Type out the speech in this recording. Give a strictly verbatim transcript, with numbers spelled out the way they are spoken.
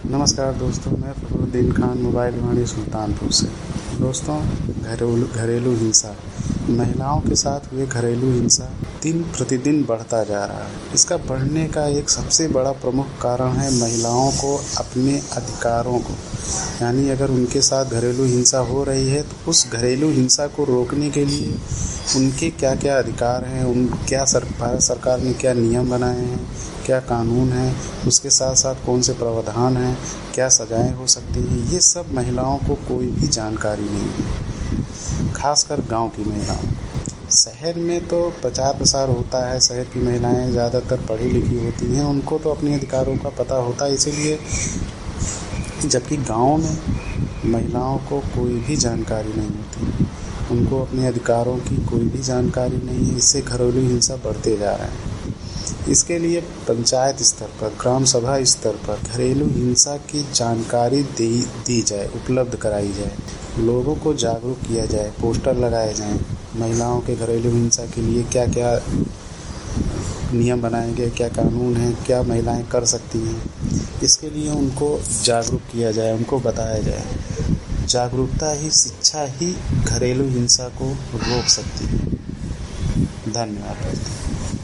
नमस्कार दोस्तों, मैं फखरुद्दीन खान मोबाइल वाणी सुल्तानपुर से। दोस्तों, घरेलू घरेलू हिंसा, महिलाओं के साथ हुए घरेलू हिंसा दिन प्रतिदिन बढ़ता जा रहा है। इसका बढ़ने का एक सबसे बड़ा प्रमुख कारण है महिलाओं को अपने अधिकारों को, यानी अगर उनके साथ घरेलू हिंसा हो रही है तो उस घरेलू हिंसा को रोकने के लिए उनके क्या क्या अधिकार हैं, उन क्या सर भारत सरकार ने क्या नियम बनाए हैं, क्या कानून है, उसके साथ साथ कौन से प्रावधान हैं, क्या सजाएं हो सकती हैं, ये सब महिलाओं को कोई भी जानकारी नहीं है। खासकर गांव की महिलाओं, शहर में तो प्रचार प्रसार होता है, शहर की महिलाएं ज़्यादातर पढ़ी लिखी होती हैं, उनको तो अपने अधिकारों का पता होता है, इसीलिए जबकि गांव में महिलाओं को कोई भी जानकारी नहीं होती, उनको अपने अधिकारों की कोई भी जानकारी नहीं है। इससे घरेलू हिंसा बढ़ते जा रहे हैं। इसके लिए पंचायत स्तर पर, ग्राम सभा स्तर पर घरेलू हिंसा की जानकारी दी दी जाए, उपलब्ध कराई जाए, लोगों को जागरूक किया जाए, पोस्टर लगाए जाएं, महिलाओं के घरेलू हिंसा के लिए क्या क्या नियम बनाए गए, क्या कानून है, क्या महिलाएं कर सकती हैं, इसके लिए उनको जागरूक किया जाए, उनको बताया जाए। जागरूकता ही, शिक्षा ही घरेलू हिंसा को रोक सकती है। धन्यवाद।